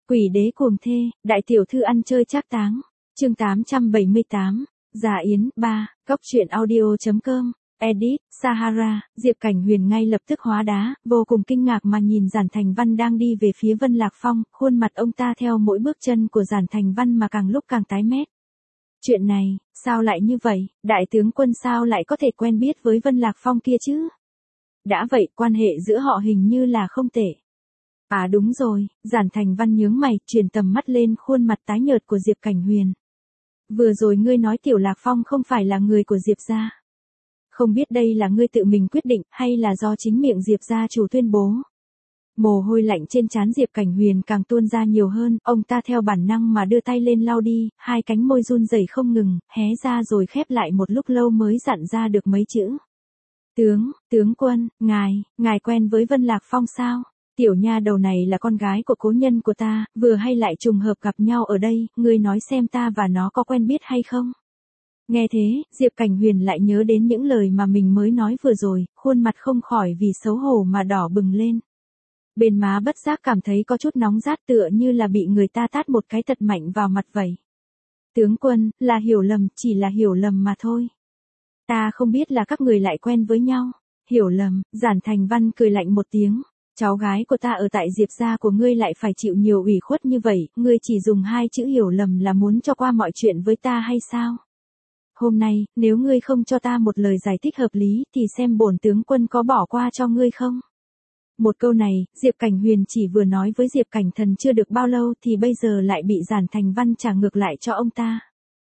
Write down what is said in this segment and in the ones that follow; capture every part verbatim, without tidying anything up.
Quỷ đế cuồng thê, đại tiểu thư ăn chơi trác táng. Chương tám trăm bảy mươi tám, Giả Yến, ba, Góc truyện audio.com, Edit, Sahara. Diệp Cảnh Huyền ngay lập tức hóa đá, vô cùng kinh ngạc mà nhìn Giản Thành Văn đang đi về phía Vân Lạc Phong, khuôn mặt ông ta theo mỗi bước chân của Giản Thành Văn mà càng lúc càng tái mét. Chuyện này, sao lại như vậy, đại tướng quân sao lại có thể quen biết với Vân Lạc Phong kia chứ? Đã vậy, quan hệ giữa họ hình như là không tệ. À đúng rồi, Giản Thành Văn nhướng mày, truyền tầm mắt lên khuôn mặt tái nhợt của Diệp Cảnh Huyền. Vừa rồi ngươi nói Tiểu Lạc Phong không phải là người của Diệp gia. Không biết đây là ngươi tự mình quyết định hay là do chính miệng Diệp gia chủ tuyên bố. Mồ hôi lạnh trên trán Diệp Cảnh Huyền càng tuôn ra nhiều hơn, ông ta theo bản năng mà đưa tay lên lau đi, hai cánh môi run rẩy không ngừng, hé ra rồi khép lại một lúc lâu mới dặn ra được mấy chữ. Tướng, tướng quân, ngài, ngài quen với Vân Lạc Phong sao? Tiểu nha đầu này là con gái của cố nhân của ta, vừa hay lại trùng hợp gặp nhau ở đây, ngươi nói xem ta và nó có quen biết hay không? Nghe thế, Diệp Cảnh Huyền lại nhớ đến những lời mà mình mới nói vừa rồi, khuôn mặt không khỏi vì xấu hổ mà đỏ bừng lên. Bên má bất giác cảm thấy có chút nóng rát tựa như là bị người ta tát một cái thật mạnh vào mặt vậy. Tướng quân, là hiểu lầm, chỉ là hiểu lầm mà thôi. Ta không biết là các người lại quen với nhau. Hiểu lầm, Giản Thành Văn cười lạnh một tiếng. Cháu gái của ta ở tại Diệp gia của ngươi lại phải chịu nhiều ủy khuất như vậy, ngươi chỉ dùng hai chữ hiểu lầm là muốn cho qua mọi chuyện với ta hay sao? Hôm nay, nếu ngươi không cho ta một lời giải thích hợp lý thì xem bổn tướng quân có bỏ qua cho ngươi không? Một câu này, Diệp Cảnh Huyền chỉ vừa nói với Diệp Cảnh Thần chưa được bao lâu thì bây giờ lại bị Giản Thành Văn trả ngược lại cho ông ta.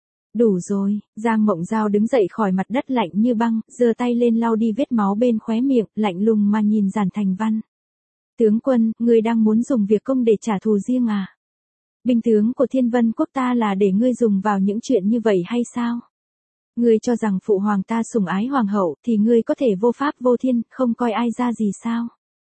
Đủ rồi, Giang Mộng Giao đứng dậy khỏi mặt đất lạnh như băng, giơ tay lên lau đi vết máu bên khóe miệng, lạnh lùng mà nhìn Giản Thành Văn. Tướng quân, ngươi đang muốn dùng việc công để trả thù riêng à? Binh tướng của Thiên Vân quốc ta là để ngươi dùng vào những chuyện như vậy hay sao? Ngươi cho rằng phụ hoàng ta sủng ái hoàng hậu thì ngươi có thể vô pháp vô thiên, không coi ai ra gì sao?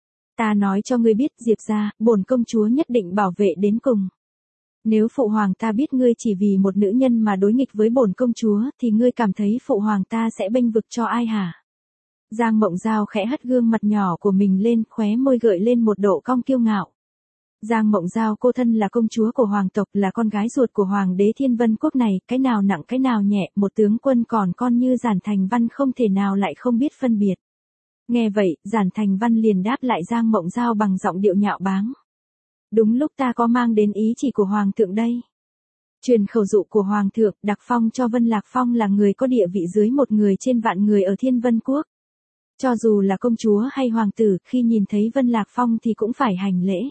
Ta nói cho ngươi biết Diệp gia, bổn công chúa nhất định bảo vệ đến cùng. Nếu phụ hoàng ta biết ngươi chỉ vì một nữ nhân mà đối nghịch với bổn công chúa thì ngươi cảm thấy phụ hoàng ta sẽ bênh vực cho ai hả? Giang Mộng Giao khẽ hất gương mặt nhỏ của mình lên, khóe môi gợi lên một độ cong kiêu ngạo. Giang Mộng Giao cô thân là công chúa của hoàng tộc, là con gái ruột của hoàng đế Thiên Vân quốc này, cái nào nặng cái nào nhẹ, một tướng quân còn con như Giản Thành Văn không thể nào lại không biết phân biệt. Nghe vậy, Giản Thành Văn liền đáp lại Giang Mộng Giao bằng giọng điệu nhạo báng. Đúng lúc ta có mang đến ý chỉ của hoàng thượng đây. Truyền khẩu dụ của hoàng thượng, đặc phong cho Vân Lạc Phong là người có địa vị dưới một người trên vạn người ở Thiên Vân quốc. Cho dù là công chúa hay hoàng tử, khi nhìn thấy Vân Lạc Phong thì cũng phải hành lễ.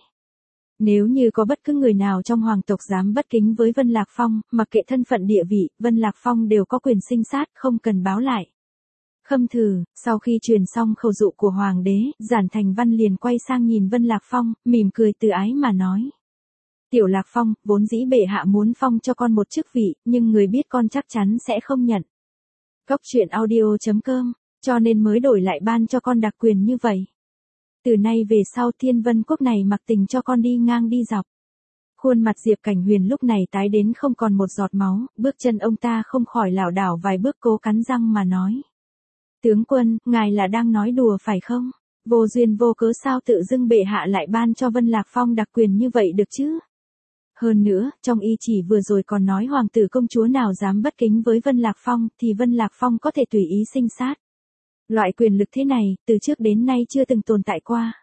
Nếu như có bất cứ người nào trong hoàng tộc dám bất kính với Vân Lạc Phong, mặc kệ thân phận địa vị, Vân Lạc Phong đều có quyền sinh sát, không cần báo lại. Khâm thử, sau khi truyền xong khẩu dụ của hoàng đế, Giản Thành Văn liền quay sang nhìn Vân Lạc Phong, mỉm cười từ ái mà nói. Tiểu Lạc Phong, vốn dĩ bệ hạ muốn phong cho con một chức vị, nhưng người biết con chắc chắn sẽ không nhận. Góc truyện audio.com, cho nên mới đổi lại ban cho con đặc quyền như vậy. Từ nay về sau Thiên Vân quốc này mặc tình cho con đi ngang đi dọc. Khuôn mặt Diệp Cảnh Huyền lúc này tái đến không còn một giọt máu, bước chân ông ta không khỏi lảo đảo vài bước cố cắn răng mà nói. Tướng quân, ngài là đang nói đùa phải không? Vô duyên vô cớ sao tự dưng bệ hạ lại ban cho Vân Lạc Phong đặc quyền như vậy được chứ? Hơn nữa, trong y chỉ vừa rồi còn nói hoàng tử công chúa nào dám bất kính với Vân Lạc Phong thì Vân Lạc Phong có thể tùy ý sinh sát. Loại quyền lực thế này, từ trước đến nay chưa từng tồn tại qua.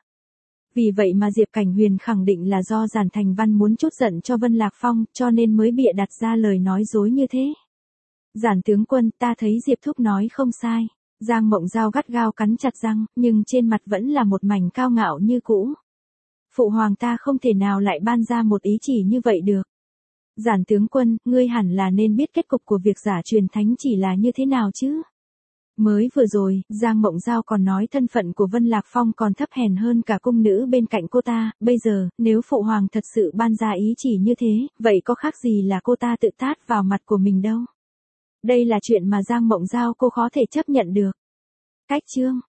Vì vậy mà Diệp Cảnh Huyền khẳng định là do Giản Thành Văn muốn trút giận cho Vân Lạc Phong, cho nên mới bịa đặt ra lời nói dối như thế. Giản tướng quân, ta thấy Diệp thúc nói không sai. Giang Mộng Giao gắt gao cắn chặt răng, nhưng trên mặt vẫn là một mảnh cao ngạo như cũ. Phụ hoàng ta không thể nào lại ban ra một ý chỉ như vậy được. Giản tướng quân, ngươi hẳn là nên biết kết cục của việc giả truyền thánh chỉ là như thế nào chứ? Mới vừa rồi, Giang Mộng Giao còn nói thân phận của Vân Lạc Phong còn thấp hèn hơn cả cung nữ bên cạnh cô ta, bây giờ, nếu phụ hoàng thật sự ban ra ý chỉ như thế, vậy có khác gì là cô ta tự tát vào mặt của mình đâu. Đây là chuyện mà Giang Mộng Giao cô khó thể chấp nhận được. Cách chương